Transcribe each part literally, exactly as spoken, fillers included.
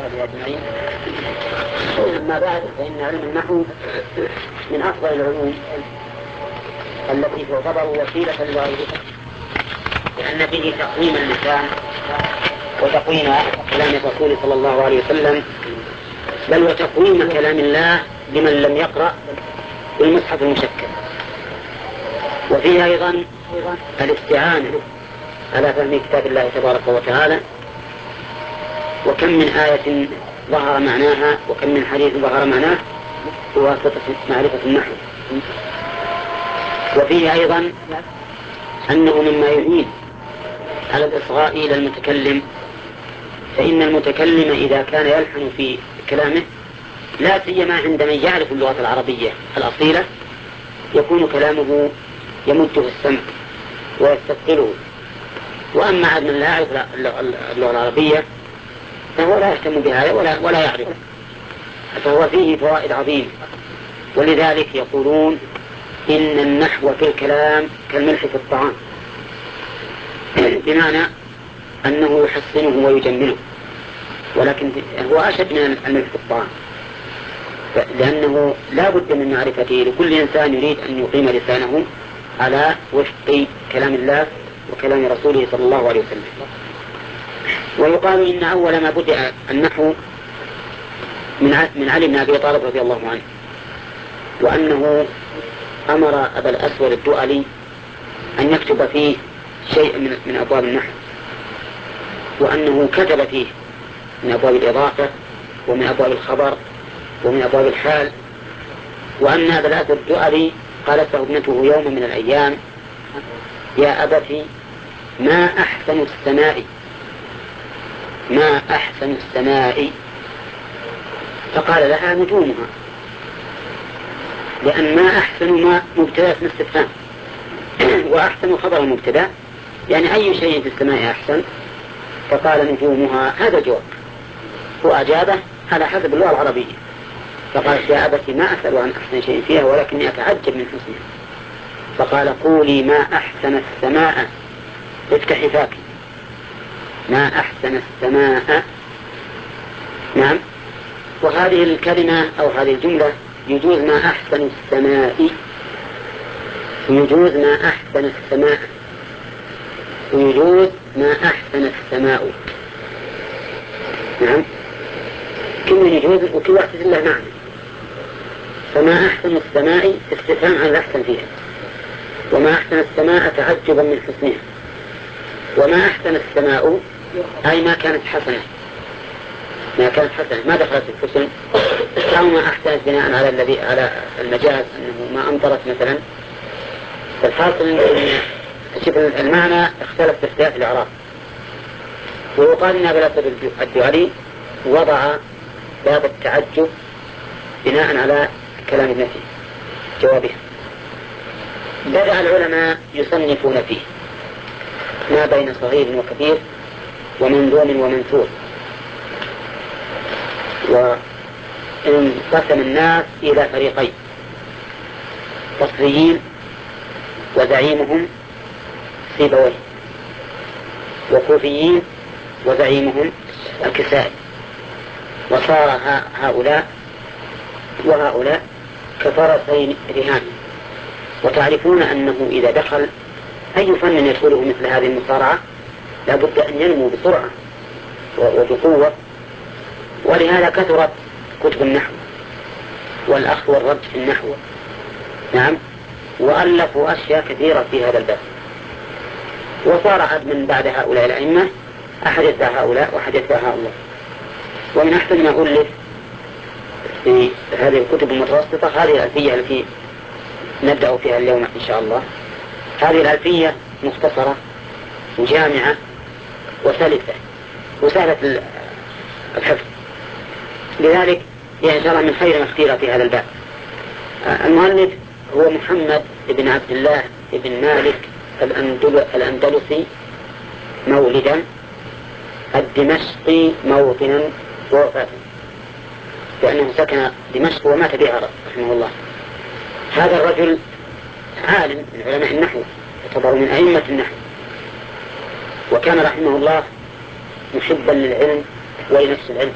وأصحابه أجمعين. أما بعد، فإن علم النحو من أفضل العلوم التي تعتبر وسيلة لغيرها، لأن به تقويم اللسان وتقويم كلام الرسول صلى الله عليه وسلم، بل وتقويم كلام الله لمن لم يقرأ بالمصحف المشكل. وفيه أيضا الاستعانة على فهم كتاب الله تبارك وتعالى، وكم من آية ظهر معناها وكم من حديث ظهر معناه بواسطة معرفة النحو. وفيه أيضا أنه مما يعين على الإصغاء إلى المتكلم، فإن المتكلم إذا كان يلحن في كلامه لا سيما عند من يعرف اللغة العربية الأصيلة يكون كلامه يمده السمع ويستثقله، وأما عند من لا يعرف اللغة العربية فهو لا يهتم بها ولا, ولا يعرف، فهو فيه فوائد عظيمة. ولذلك يقولون إن النحو في الكلام كالملح في الطعام، بمعنى أنه يحسنه ويجمله، ولكن هو أشد من الملح في الطعام، لأنه لا بد من معرفته لكل إنسان يريد أن يقيم لسانه على وفق كلام الله وكلام رسوله صلى الله عليه وسلم. ويقال إن أول ما بدأ النحو من علي بن أبي طالب رضي الله عنه، وأنه أمر أبا الأسود الدؤلي أن يكتب فيه شيء من, من أبواب النحو، وأنه كتب فيه من أبواب الإضافة ومن أبواب الخبر ومن أبواب الحال، وأن أبا الأسود الدؤلي قالت له ابنته يوم من الأيام: يا أبت، ما أحسن السماء ما أحسن السماء فقال لها: نجومها، لأن ما أحسن ما مبتدأ اسم استفهام، وأحسن خبر المبتدأ، يعني أي شيء في السماء أحسن، فقال: نجومها. هذا جواب، وأجابه على حسب اللغة العربية، فقالت: يا أبت، ما أسأل عن أحسن شيء فيها ولكني أتعجب من حسنها. فقال: قولي ما أحسن السماء، افتحي فاك، ما أحسن السماء. نعم. وهذه الكلمة أو هذه الجملة يجوز ما أحسن السماء، يجوز ما أحسن السماء، يجوز ما أحسن السماء. نعم، كل يجوز وكل واحد له معنى. فما أحسن السماء استفهام عن الأحسن فيها، وما أحسن السماء تعجبا من حسنها، وما أحسن السماء أي ما كانت حسنة، ما كانت حسنة ما دخلت الحسن، أو ما أحسنت بناء على الذي على المجاز أنه ما أمطرت مثلا. فالحاصل أن شوف المعنى اختلف باختلاف الإعراب. ويقال أن أبا الأسود الدؤلي وضع باب التعجب بناء على كلام ابنته جوابها. بدأ العلماء يصنفون فيه ما بين صغير وكبير ومنظوم ومنثور، وانقسم الناس إلى فريقين: بصريين وزعيمهم سيبويه، وكوفيين وزعيمهم الكسائي. وصار هؤلاء وهؤلاء كفرسين رهان. وتعرفون أنه إذا دخل أي فن يدخله مثل هذه المصارعة لابد أن ينمو بسرعة وبقوة، ولهذا كثرت كتب النحو والأخذ والرد في النحو. نعم، وألفوا أشياء كثيرة في هذا الباب. وصار من بعد هؤلاء الأئمة أحد يتبع هؤلاء وأحد يتبع هؤلاء. ومن أحسن ما ألف في هذه الكتب المتوسطة هذه الألفية التي نبدأ فيها اليوم إن شاء الله. هذه الألفية مختصرة وجامعة وسلسة وسهلة الحفظ، لذلك هي إن شاء الله من خير ما اختير في هذا الباب. المؤلف هو محمد بن عبد الله بن مالك الأندلسي مولدا، الدمشقي موطنا ووفاة، لأنه سكن دمشق ومات بها رحمه الله. هذا الرجل عالم من علماء النحو، يعتبر من أئمة النحو، وكان رحمه الله محبا للعلم ولنفس العلم،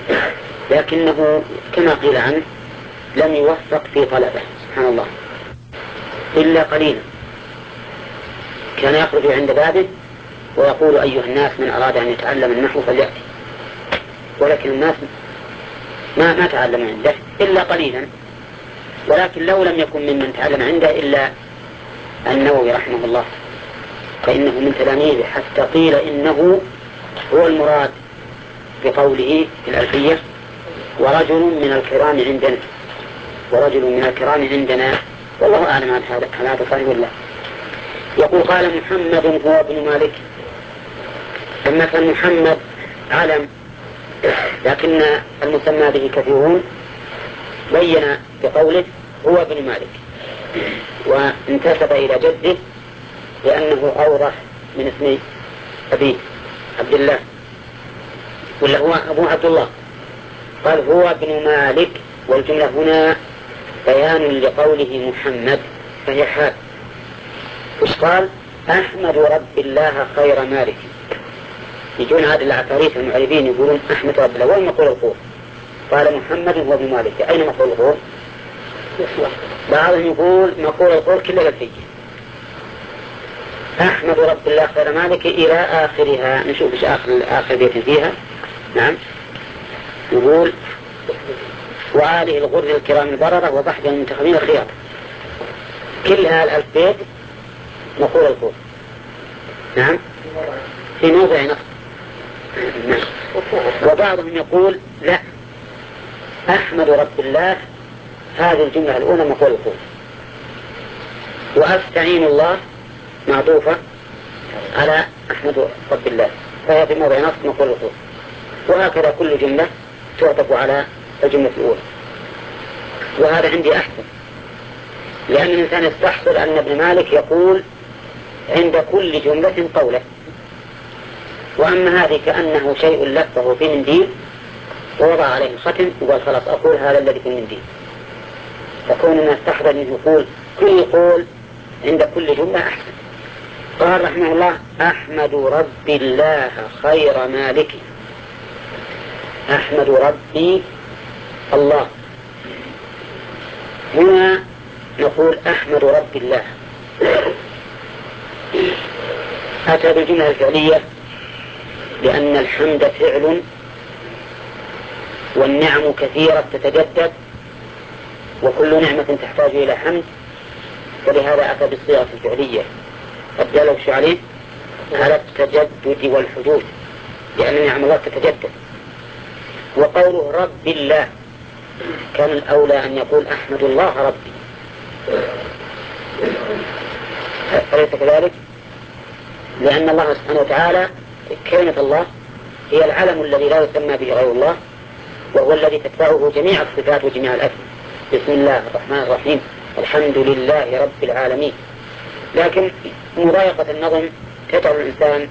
لكنه كما قيل عنه لم يوفق في طلبه سبحان الله إلا قليلا. كان يخرج عند بابه ويقول أيها الناس من أراد أن يتعلم النحو فليأتي، ولكن الناس ما ما تعلم عنده إلا قليلا. ولكن لو لم يكن ممن تعلم عنده إلا النووي رحمه الله فإنه من تلاميذه، حتى قيل إنه هو المراد بقوله في الألفية ورجل من الكرام عندنا، ورجل من الكرام عندنا، والله أعلم عن هذا هل هذا صحيح ولا. يقول قال محمد هو ابن مالك. لما كان محمد علم لكن المسمى به كثيرون، بين بقوله هو ابن مالك وانتسب إلى جده لأنه أوضح من اسم أبيه عبد الله، ولا هو أبو عبد الله. قال هو ابن مالك، والجملة هنا بيان لقوله محمد فهي حال. وش قال؟ أحمد رب الله خير مالك. يجون هذه العفاريت المعربين يقولون أحمد رب الله، وين مقول القول؟ قال محمد هو ابن مالك، أين مقول القول؟ بعضهم يقول مقول القول كله للفية، أحمد رب الله خير مالك إلى آخرها. نشوف إيش آخر آخر بيت فيها. نعم يقول وآله الغر الكرام البررة وبحث المنتخبين الخيار. كل هذا الألف بيت مقول القول. نعم في موضع نص. نعم. وبعضهم يقول لا، أحمد رب الله هذه الجملة الأولى مقول القول، وأستعين الله معطوفة على أحمد رب الله فهي في موضع نص مقول القول. وهكذا كل جملة تعطف على الجملة الأولى. وهذا عندي أحسن، لأن الإنسان يستحصل أن ابن مالك يقول عند كل جملة قوله، وأما هذه كأنه شيء لفه في منديل ووضع عليه الختم وقال خلاص أقول هذا الذي في المنديل. فكوننا نستحضر أنه يقول كل قول عند كل جملة أحسن. قال رحمه الله أحمد ربي الله خير مالك. أحمد ربي الله، هنا نقول أحمد ربي الله. أتى بالجملة الفعلية لأن الحمد فعل والنعم كثيرة تتجدد وكل نعمة تحتاج إلى حمد، فلهذا أتى بالصيغة الفعلية الدالة عليه على التجدد والحدوث، لأن نعم الله تتجدد. وقوله رب الله كان الأولى أن يقول أحمد الله ربي، أليس كذلك؟ لأن الله سبحانه وتعالى كلمة الله هي العلم الذي لا يسمى به غير الله، وهو الذي تتبعه جميع الصفات وجميع الأسماء. بسم الله الرحمن الرحيم الحمد لله رب العالمين. لكن مضايقة النظم تجعل الإنسان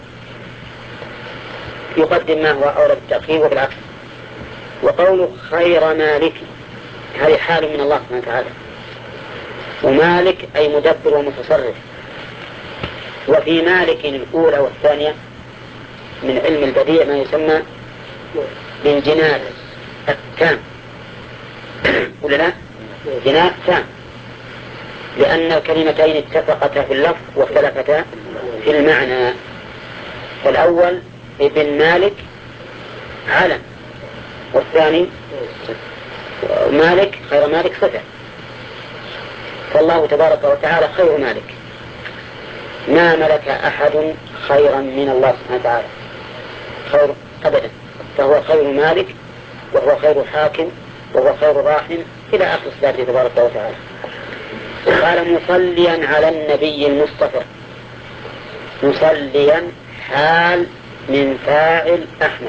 يقدم ما هو أولى بالتأخير وبالعكس. وقوله خير مالك هذه حال من الله سبحانه وتعالى، ومالك أي مدبر ومتصرف. وفي مالك الأولى والثانية من علم البديع ما يسمى بالجناس التام، ولا لا؟ جناس تام، لأن الكلمتين اتفقتا في اللفظ واختلفتا في المعنى. فالأول ابن مالك علم، والثاني مالك خير مالك صفة. فالله تبارك وتعالى خير مالك، ما ملك أحد خيرا من الله سبحانه وتعالى خير أبدا، فهو خير مالك وهو خير حاكم وهو خير راحم إلى آخر صفاته تبارك وتعالى. قال مصليا على النبي المصطفى، مصليا حال من فاعل أحمد،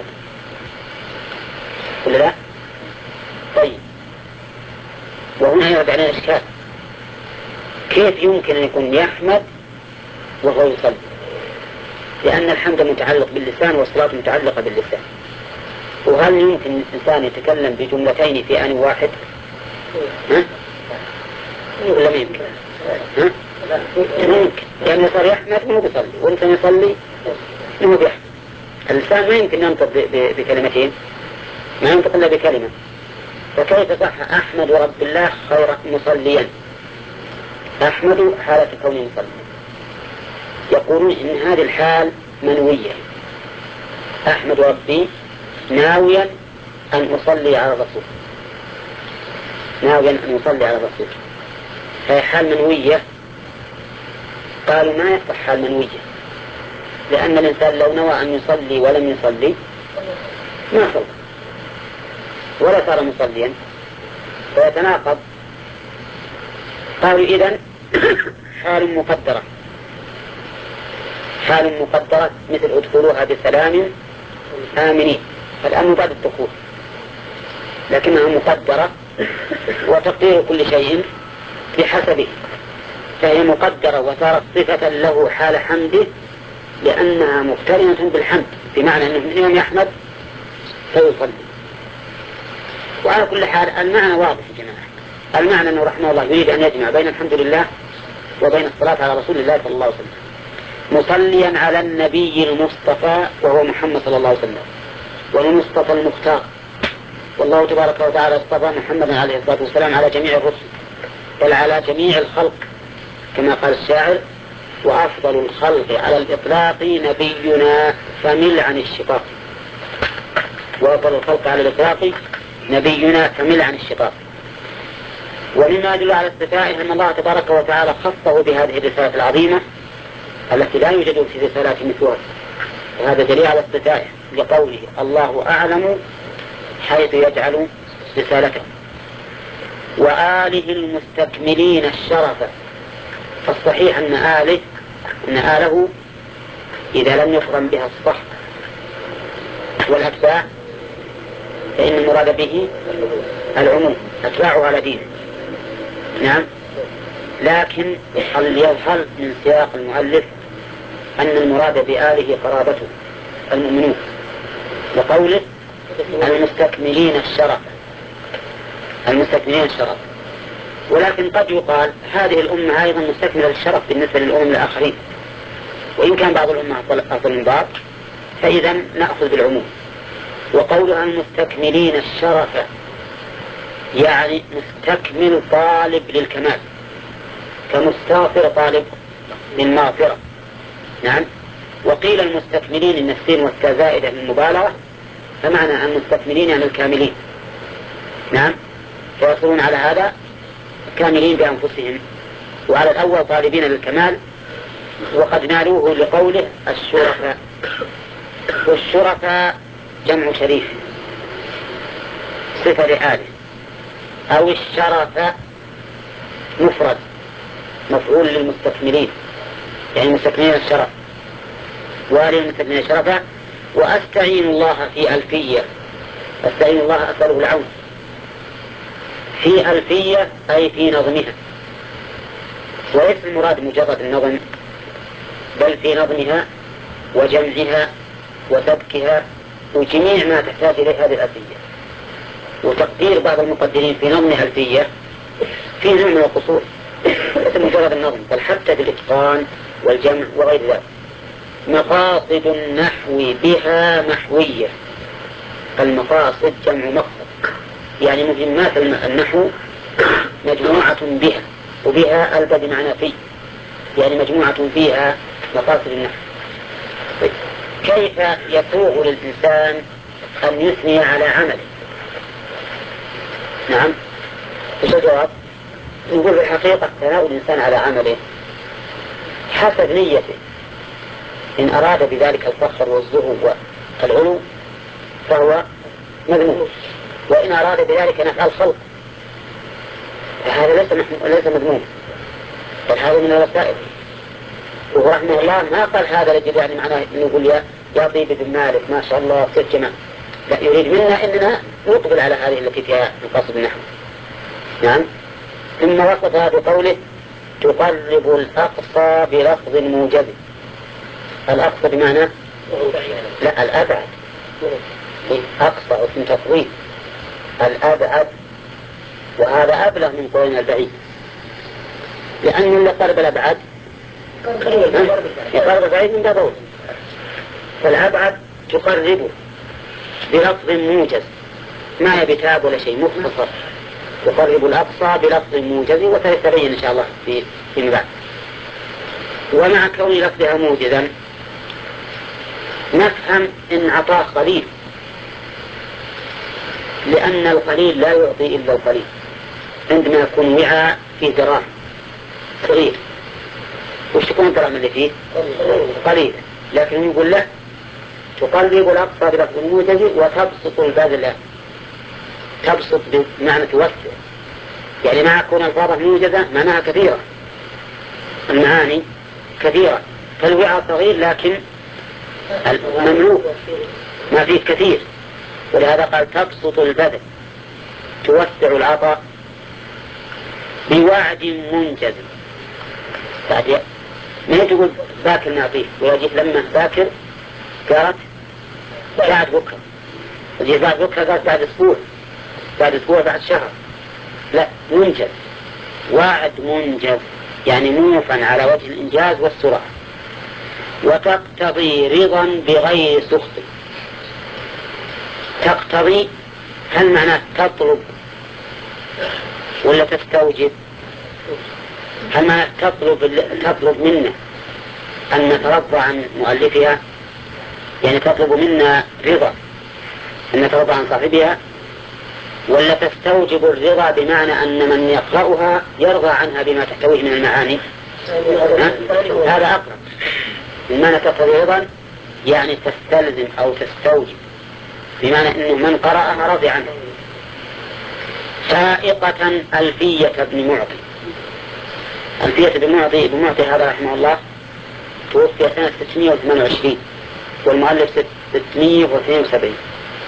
ولا لا؟ طيب، وهنا يرد علينا إشكال، كيف يمكن أن يكون يحمد وهو يصلي؟ لأن الحمد متعلق باللسان والصلاة متعلقة باللسان، وهل يمكن الإنسان يتكلم بجملتين في آن واحد؟ ها؟ ولا ما يمكن؟ ها؟ ممكن، لأن يعني صار يحمد مو بيصلي، والإنسان يصلي مو بيحمد. اللسان ما يمكن ينطق بكلمتين، ما ينطق إلا بكلمة، فكيف صح أحمد رب الله خير مصليا؟ أحمد حالة كونه مصليا. يقولون إن هذه الحال منوية، أحمد ربي ناويا أن أصلي على الرسول، ناويا أن أصلي على الرسول، هي حال منوية. قالوا ما يصح حال منوية، لأن الإنسان لو نوى أن يصلي ولم يصلي ما صلى ولا صار مصليا، فيتناقض. قالوا إذن حال مقدرة، حال مقدرة مثل ادخلوها بسلام آمنين، فالآن بعد الدخول، لكنها مقدرة وتقدير كل شيء بحسبه، فهي مقدرة وصارت صفة له حال حمده لأنها مقترنة بالحمد، بمعنى أنه من يوم يحمد فيصلي. وعلى كل حال المعنى واضح يا جماعة، المعنى أنه رحمه الله يريد أن يجمع بين الحمد لله وبين الصلاة على رسول الله صلى الله عليه وسلم، مصليا على النبي المصطفى وهو محمد صلى الله عليه وسلم، والمصطفى المختار. والله تبارك وتعالى اصطفى محمدا عليه الصلاة والسلام على جميع الرسل، بل على جميع الخلق، كما قال الشاعر: وأفضل الخلق على الإطلاق نبينا فمل عن الشقاق. وأفضل الخلق على الإطلاق نبينا فمل عن الشقاق. ومما يدل على استفائه أن الله تبارك وتعالى خصه بهذه الرسالة العظيمة التي لا يوجد في رسالات مثلها، وهذا دليل على استفائه لقوله: الله أعلم حيث يجعل رسالته. وآله المستكملين الشرف، فالصحيح أن آله أن آله إذا لم يقرن بها الصح والأتباع فإن المراد به العموم، أتباعه على دينه. نعم، لكن يظهر من سياق المؤلف أن المراد بآله قرابته المؤمنون، وقوله المستكملين الشرف، المستكملين الشرف. ولكن قد يقال هذه الأمة أيضا مستكملة الشرف بالنسبة للأمم الآخرين، وإن كان بعض الأمة أفضل من بعض، فإذا نأخذ بالعموم. وقولها المستكملين الشرف يعني مستكمل طالب للكمال، كمستغفر طالب للمغفرة. نعم. وقيل المستكملين إن السين والتاء زائدة للمبالغة، فمعنى المستكملين يعني الكاملين. نعم، فيصلون على هذا كاملين بأنفسهم، وعلى الأول طالبين للكمال، وقد نالوه لقوله الشرفاء. والشرفاء جمع شريف صفة لآله، أو الشرف مفرد مفعول للمستكملين، يعني مستكملين الشرف، وللمستكملين الشرف. وأستعين الله في ألفية، أستعين الله أسأله العون في ألفية أي في نظمها، وليس المراد مجرد النظم، بل في نظمها وجمعها وسبكها وجميع ما تحتاج إليه هذه الألفية. وتقدير بعض المقدرين في نظم ألفية في نوع من القصور، ليس مجرد النظم بل حتى بالإتقان والجمع وغير ذلك. مقاصد النحو بها محوية، المقاصد جمع مقصد، يعني مهمات النحو مجموعة بها، وبها ألف بمعنى في، يعني مجموعة فيها مقاصد النحو. كيف يسوغ للإنسان أن يثني على عمله؟ نعم، إيش الجواب؟ نقول في الحقيقة ثناء الإنسان على عمله حسب نيته، إن أراد بذلك الفخر والزهو والعلو فهو مذموم، وإن أراد بذلك نفع الخلق فهذا ليس ليس مذموم، بل هذا من الوسائل. وهو رحمه الله ما قال هذا لجد يعني معناه يقول يا يا طيب بن مالك ما شاء الله كيف جمع، لا، يريد منا إننا نقبل على هذه التي فيها مقاصد النحو. نعم. ثم وصفها بقوله تقرب الأقصى بلفظ موجز. الأقصى بمعنى لا الأبعد، أقصى اسم تفضيل، الأبعد، وهذا أبلغ من قولنا البعيد، لأن اللي قرب الأبعد يقرب البعيد من باب أولى، فالأبعد تقربه بلفظ موجز. ما يبي تاب ولا شيء، مختصر. يقرب الأقصى بلفظ موجز، وسيتبين إن شاء الله في فيما بعد. ومع كون لفظها موجزا نفهم إن عطاه قليل، لأن القليل لا يعطي إلا القليل. عندما يكون وعاء في دراهم صغير، وش تكون الدراهم اللي فيه؟ قليل، لكن يقول له تقرب الأقصى بلفظ موجز وتبسط البذل. تبسط بمعنى توسع، يعني مع كون الفاظة موجزة معناها كثيرة، المعاني كثيرة، فالوعاء صغير لكن مملوء ما فيه كثير، ولهذا قال تبسط البذل توسع العطاء بوعد منجز. بعد ما تقول باكر نعطيه، ويجب لما باكر قالت بعد بكرة، ويجب بعد بكرة قالت بعد أسبوع، بعد أسبوع بعد شهر، لا، منجز، وعد منجز، يعني موفا على وجه الإنجاز والسرعة. وتقتضي رضا بغير سخط. تقتضي هل معناه تطلب ولا تستوجب؟ هل معناه تطلب تطلب منا أن نترضى عن مؤلفها، يعني تطلب منا رضا أن نترضى عن صاحبها، ولا تستوجب الرضا بمعنى أن من يقرأها يرضى عنها بما تحتويه من المعاني؟ هذا أقرب. بمعنى تقتضي رضا يعني تستلزم أو تستوجب، بمعنى أنه من قرأها رضي عنه. سائقة ألفية ابن معطي. ألفية ابن معطي ابن معطي هذا رحمه الله توفي سنة ستمائة وثمانية وعشرين، والمؤلف ستمائة واثنين وسبعين.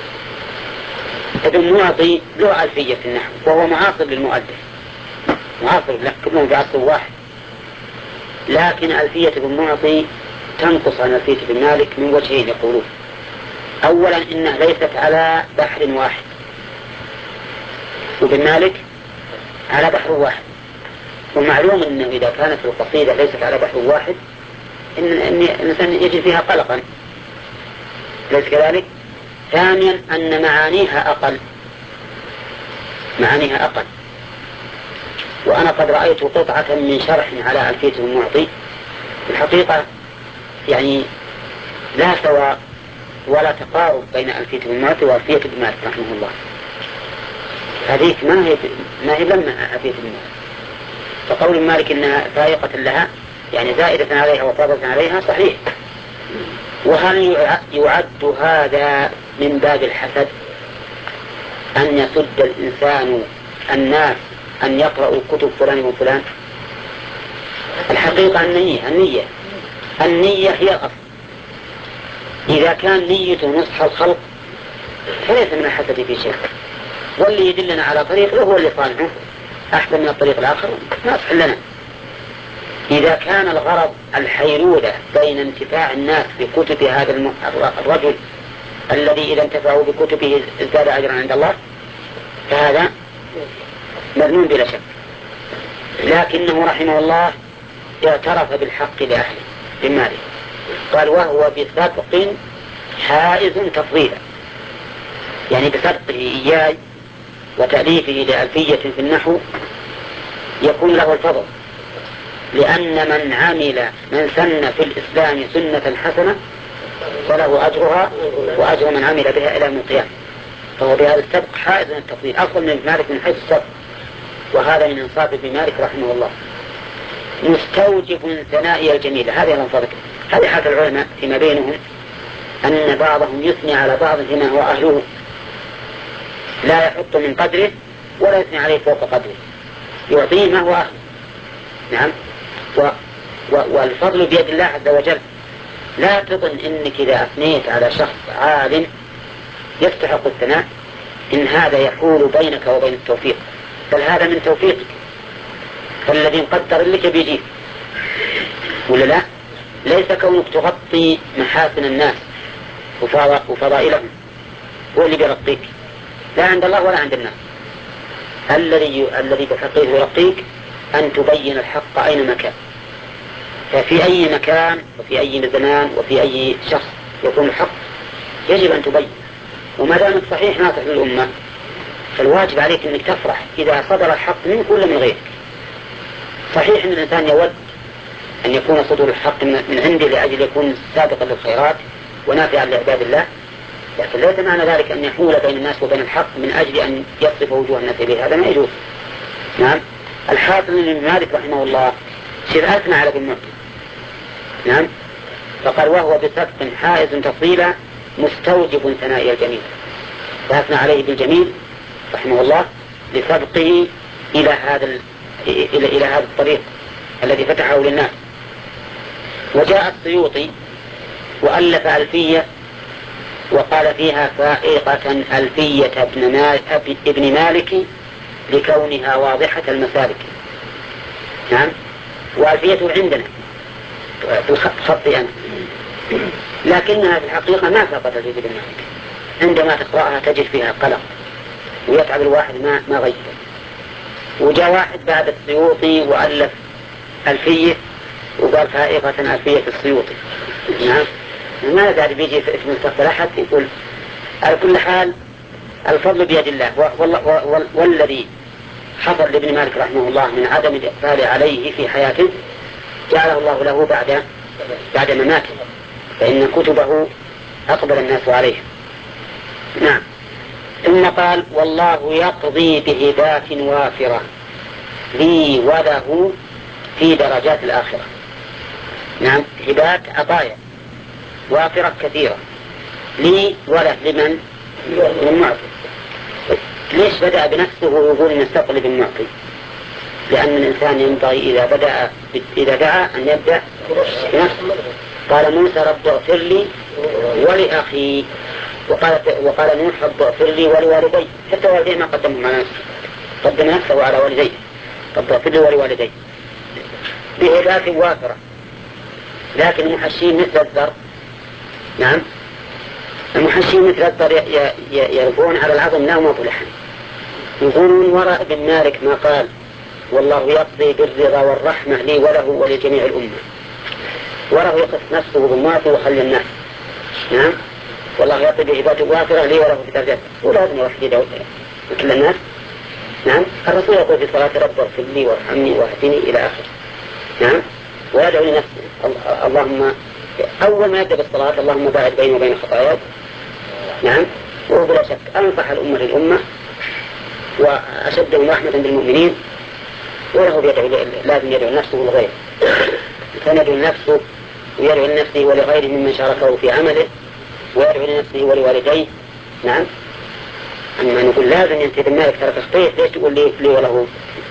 ابن معطي له ألفية في النحو، وهو معاصر للمؤلف، معاصر له كلهم بعصر واحد، لكن ألفية ابن معطي تنقص عن ألفية ابن مالك من وجهين يقولون. أولا إنها ليست على بحر واحد، وابن مالك على بحر واحد، ومعلوم أنه إذا كانت القصيدة ليست على بحر واحد إن الإنسان يجد فيها قلقا، ليس كذلك؟ ثانيا أن معانيها أقل، معانيها أقل. وأنا قد رأيت قطعة من شرح على ألفية ابن معطي، الحقيقة يعني لا سواء ولا تقارب بين ألفية ابن معطي وألفية ابن مالك رحمه الله. هذيك ما هي ما هي لما ألفية ابن مالك، فقول مالك إنها فائقة لها يعني زائدة عليها وفاضلة عليها صحيح. وهل يعد هذا من باب الحسد، أن يسد الإنسان الناس أن يقرأوا كتب فلان وفلان؟ الحقيقة النية النية النية هي الأصل. إذا كان نيته نصح الخلق فليس من الحسد في شيء، واللي يدلنا على طريق هو اللي صانعه أحسن من الطريق الآخر نصح لنا. إذا كان الغرض الحيرولة بين انتفاع الناس بكتب هذا الرجل الذي إذا انتفعوا بكتبه ازداد أجرا عند الله، فهذا مذموم بلا شك. لكنه رحمه الله اعترف بالحق لأهله بماله، قال وهو بسبق حائز تفضيلا، يعني بسبقه إياي وتأليفه لألفية في النحو يكون له الفضل، لأن من عمل من سن في الإسلام سنة حسنة فله أجرها وأجر من عمل بها إلى يوم القيامة، فهو بهذا السبق حائز التفضيل أفضل من مالك من حيث السبق، وهذا من إنصاف ابن مالك رحمه الله. مستوجب ثنائي الجميلة، هذه الانصاف، هذه حال العلماء فيما بينهم أن بعضهم يثني على بعض فيما هو أهله، لا يحط من قدره ولا يثني عليه فوق قدره، يعطيه ما هو أهله. نعم، و و والفضل بيد الله عز وجل. لا تظن إنك إذا أثنيت على شخص عالم يستحق الثناء إن هذا يحول بينك وبين التوفيق، بل هذا من توفيقك، فالذي مقدر لك بيجيك ولا لا؟ ليس كونك تغطي محاسن الناس وفضائلهم هو اللي بيرقيك، لا عند الله ولا عند الناس. الذي الذي بحقه يرقيك أن تبين الحق أينما كان، ففي أي مكان وفي أي زمان وفي أي شخص يكون الحق يجب أن تبين، وما دامك صحيح ناصح للأمة فالواجب عليك أنك تفرح إذا صدر الحق منك ولا من غيرك. صحيح أن الإنسان يود أن يكون صدور الحق من عنده لأجل يكون سابقا للخيرات ونافعا لعباد الله، لكن ليس معنى ذلك أن يحول بين الناس وبين الحق من أجل أن يصرف وجوه الناس إليه، هذا ما يجوز. نعم. الحافظ بن مالك رحمه الله شير أثنى على ابن معطي، نعم، فقال وهو بسبق حائز تفضيلا مستوجب ثناء الجميل، فأثنى عليه بالجميل رحمه الله لسبقه إلى هذا ال... إلى... إلى هذا الطريق الذي فتحه للناس. وجاء السيوطي وألف ألفية وقال فيها فائقة ألفية ابن, مال... ابن مالك لكونها واضحة المسالك. نعم. وألفيته عندنا في الخط أنا، لكنها في الحقيقة ما فقط ألفية ابن مالك، عندما تقرأها تجد فيها قلق ويتعب الواحد ما ما غيره. وجاء واحد بعد السيوطي وألف ألفية وقال فائقة ألفية السيوطي. نعم. ما قاعد بيجي في اسم المستقبل أحد يقول. على كل حال الفضل بيد الله، والذي حصل لابن مالك رحمه الله من عدم الإقبال عليه في حياته جعله الله له بعد بعد مماته، فإن كتبه أقبل الناس عليه. نعم. ثم قال والله يقضي بهبات وافرة لي وله في درجات الآخرة. نعم. هبات عطايا وافرة كثيرة لي وله لمن؟ للمعطي. ليش بدأ بنفسه ويقول نستقل بالمعطي؟ لأن الإنسان ينبغي إذا بدأ إذا دعا أن يبدأ بنفسه. قال موسى رب اغفر لي ولأخي، وقال وقال نوح رب اغفر لي ولوالدي، حتى والديه ما قدمهم على نفسه، قدم نفسه على والديه، رب اغفر لي ولوالدي بهبات وافرة. لكن المحشين مثل الذر، نعم، المحشين مثل الذر يربون على العظم لا مطلحا، يقولون وراء ابن مالك ما قال والله يقضي بالرضا والرحمة لي وله ولجميع الأمة، وله يقف نفسه بالمعطي وخلي الناس. نعم. والله يقضي بهبات وافرة لي وله في درجات ولازم يوحد مثل الناس. نعم. الرسول يقول في صلاة رب اغفر لي وارحمني واهدني إلى آخر. نعم. ويدعو لنفسه اللهم أول ما يبدأ بالصلاة اللهم باعد بيني وبين خطاياي. نعم. وهو بلا شك أنصح الأمة للأمة وأشدهم رحمة بالمؤمنين، وله يدعو لازم يدعو لنفسه ولغيره، فندعو لنفسه ويدعو لنفسه ولغيره ممن شاركه في عمله، ويدعو لنفسه ولوالديه. نعم. أما نقول لازم ينتهي بالمالك ترك خطيه، ليش تقول لي لي وله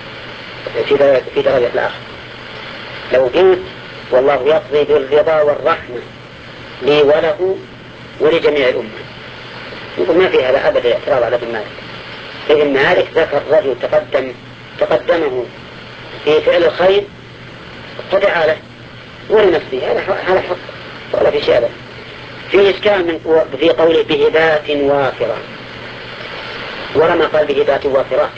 في في درجة الآخر؟ لو قلت والله يقضي بالرضا والرحمة لي وله ولجميع الأمة، نقول ما في هذا أبدا اعتراض على ابن مالك. ابن مالك ذكر رجل تقدم تقدمه في فعل الخير قطع له ولنفسه، هذا هذا حق ولا في شيء. في إشكال من في قوله بهبات وافرة، ولما قال بهبات وافرات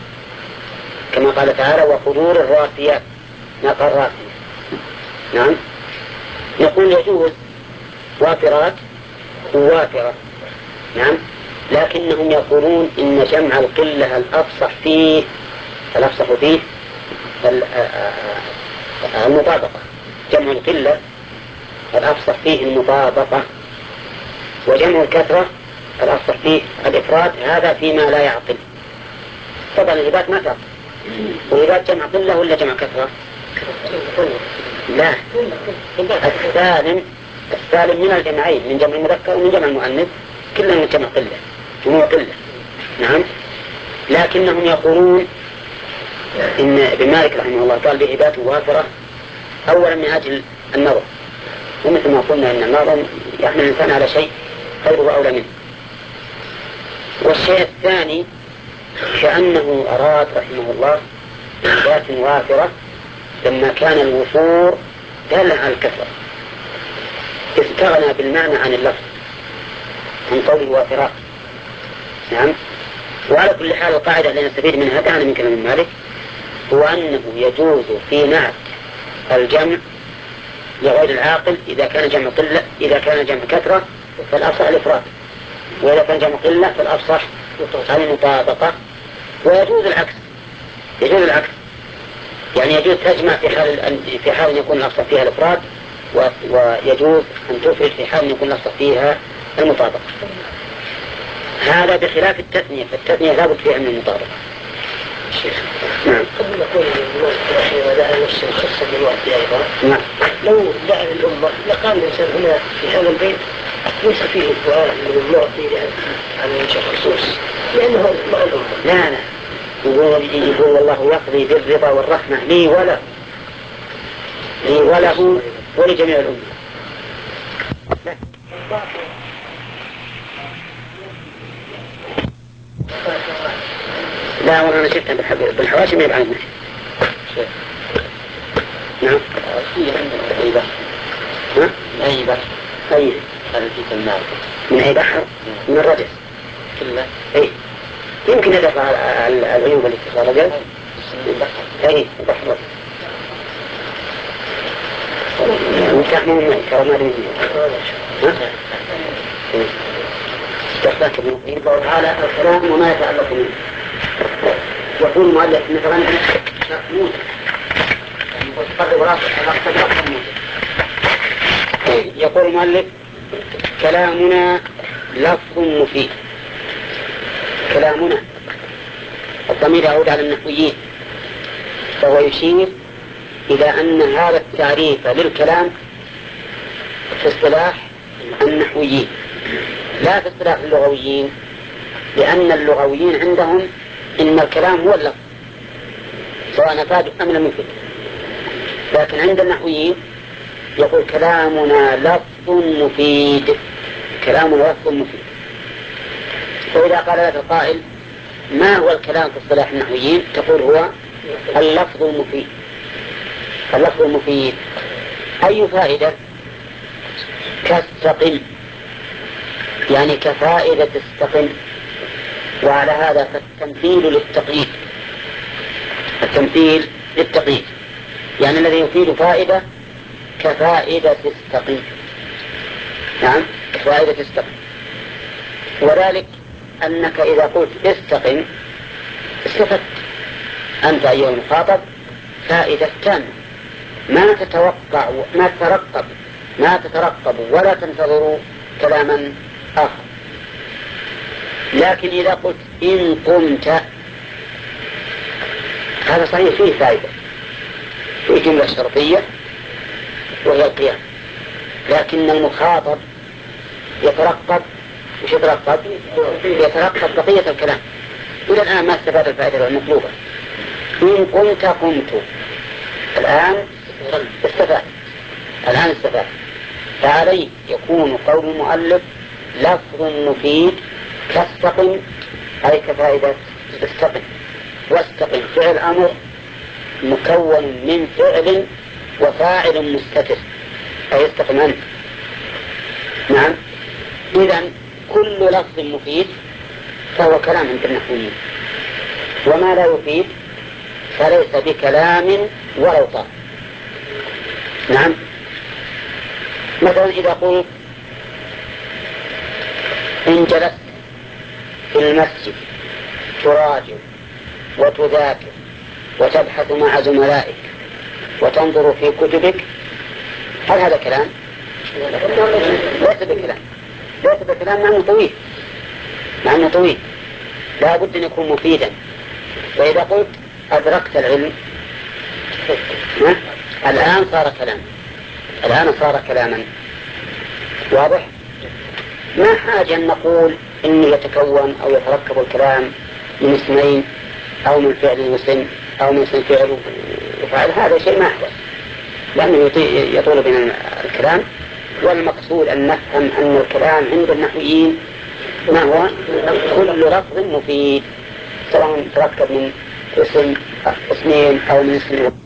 كما قال تعالى وقدور الراسيات ما قال راسية. نعم. يقول يجوز وافرات ووافرة. نعم. لكنهم يقولون إن جمع القلة الأفصح فيه الأفصح فيه المطابقة، جمع القلة الأفصح فيه المطابقة، وجمع الكثرة الأفصح فيه الإفراد، هذا فيما لا يعقل. طبعا الهبات ما تعقل، والهبات جمع قلة ولا جمع كثرة؟ لا، السالم السالم من الجمعين، من جمع المذكر ومن جمع المؤنث، كلهم من جمع قلة، جموع قلة. نعم. لكنهم يقولون إن ابن مالك رحمه الله قال بهبات وافرة أولا من أجل النظر، ومثل ما قلنا إن النظر يحمل الإنسان على شيء خيره أولى منه. والشيء الثاني كأنه أراد رحمه الله بهبات وافرة لما كان الوفور دالا على الكثرة، استغنى بالمعنى عن اللفظ من قوله وافرات. نعم. وعلى كل حال القاعدة التي نستفيد منها دعنا من كلام مالك هو أنه يجوز في نعت الجمع لغير العاقل إذا كان جمع قلة، إذا كان جمع كثرة فالأفصح الإفراد، وإذا كان جمع قلة فالأفصح المطابقة، ويجوز العكس، يجوز العكس، يعني يجوز تجمع في حال في حال يكون الأصل فيها الإفراد، ويجوز أن تفرد في حال يكون الأصل فيها المطابقة. هذا بخلاف التثنية، فالتثنية لا بد فيها من المطابقة. نعم. قبل ما نقول وداع نفس الخصة بالوقت أيضا. نعم. لو دعا للأمة لقال الإنسان هنا في هذا البيت ليس فيه الدعاء من المعطي عن وجه خصوص، لأنه مع الأمة. لا لا. يقول يقول والله يقضي بالرضا والرحمة لي وله، لي وله ولجميع الأمة. لا. لا والله أنا شفتها بالحواشي ما يبعد. نعم. من أي بحر؟ ها؟ من أي بحر؟ أي. هذا في الماء. من أي بحر؟ من الرجس. كله. أي. يمكن يدفع العيوب اللي في الرجس. أي بحر. متحمل كرامات منه. استحقاك من الله تعالى الكلام وما يتعلق منه. يقول المؤلف مثلا موسى يقول يقول المؤلف كلامنا لفظ مفيد. كلامنا الضمير يعود على النحويين، فهو يشير إلى أن هذا التعريف للكلام في اصطلاح النحويين لا في اصطلاح اللغويين، لأن اللغويين عندهم إن الكلام هو اللفظ سواء نفاد أم لم يفد، لكن عند النحويين يقول كلامنا لفظ مفيد. كلامنا لفظ مفيد. فإذا قال لك القائل ما هو الكلام في اصطلاح النحويين؟ تقول هو اللفظ المفيد. اللفظ المفيد أي فائدة؟ كاستقم، يعني كفائدة استقم. وعلى هذا فالتمثيل للتقييد، التمثيل للتقييد يعني الذي يفيد فائدة كفائدة استقم. نعم كفائدة استقم. وذلك أنك إذا قلت استقم استفدت أنت أيها المخاطب فائدة تامة، ما تتوقع ما تترقب ما تترقب ولا تنتظر كلاما آخر. لكن إذا قلت إن قمت هذا صحيح فيه فائدة، فيه جملة شرطية وهي القيام، لكن المخاطب يترقب وش يترقب؟ يترقب بقية الكلام. إلى الآن ما استفاد الفائدة المطلوبة. إن قمت قمت، الآن استفاد الآن استفاد فعليه يكون قول المؤلف لفظ مفيد كاستقم أي كفائدة استقم. واستقم فعل أمر مكون من فعل وفاعل مستتر أي استقم أنت. نعم. إذن كل لفظ مفيد فهو كلام عند النحويين، وما لا يفيد فليس بكلام ولو طال. نعم. مثلا إذا قلت إن جلست في المسجد تراجع وتذاكر وتبحث مع زملائك وتنظر في كتبك، هل هذا كلام؟ ليس بكلام، ليس بكلام مع أنه طويل، مع أنه طويل لا بد أن يكون مفيدا. وإذا قلت أدركت العلم الآن صار كلام، الآن صار كلاما. واضح؟ ما حاجة أن نقول إنه يتكون أو يتركب الكلام من اسمين أو من فعل واسم أو من اسم فعل وفعل، هذا شيء ما أحوال، لأنه يطول بين الكلام. والمقصود أن نفهم أن الكلام عند النحويين ما هو؟ كل لفظ مفيد سواء تركب من اسم اسمين أو من اسم